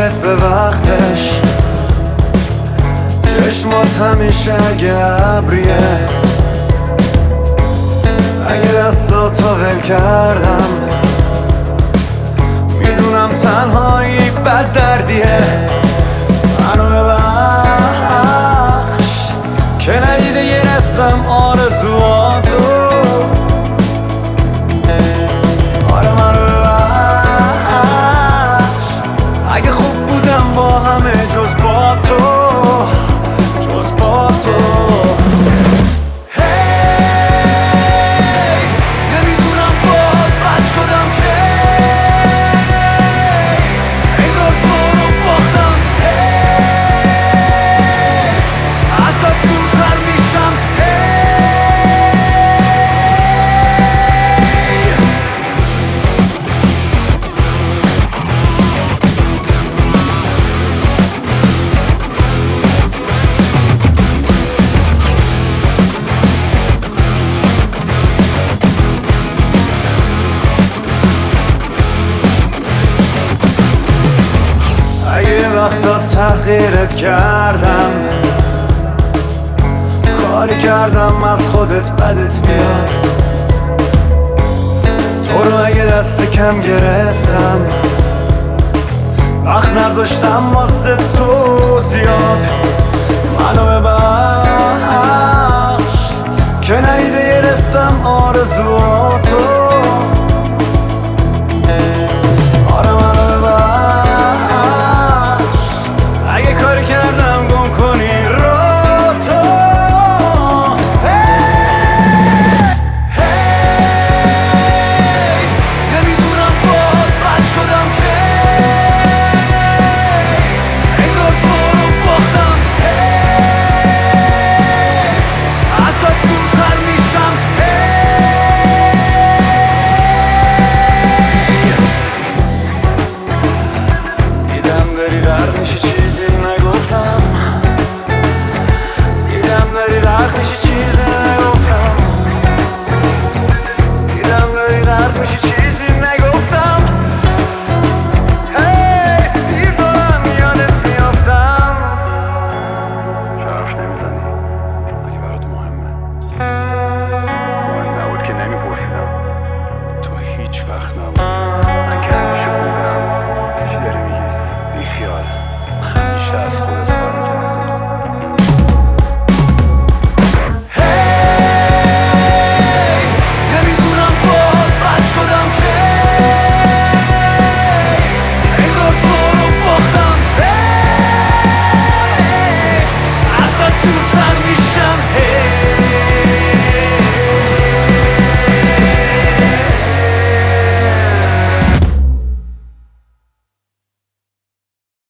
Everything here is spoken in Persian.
خودت به وقتش، چشمات همیشه اگه ابریه، اگه دستاتو ول کردم میدونم تنهایی بد دردیه. منو ببخش که ندیده گرفتم آرزواتو، آره منو ببخش اگه خوب بودم با همه جز با تو، جز با تو. وقتا تحقیرت کردم، کاری کردم از خودت بدت بیاد، تو رو اگه دست کم گرفتم وقت نذاشتم واسه تو زیاد. منو ببخش که ندیده گرفتم آرزوات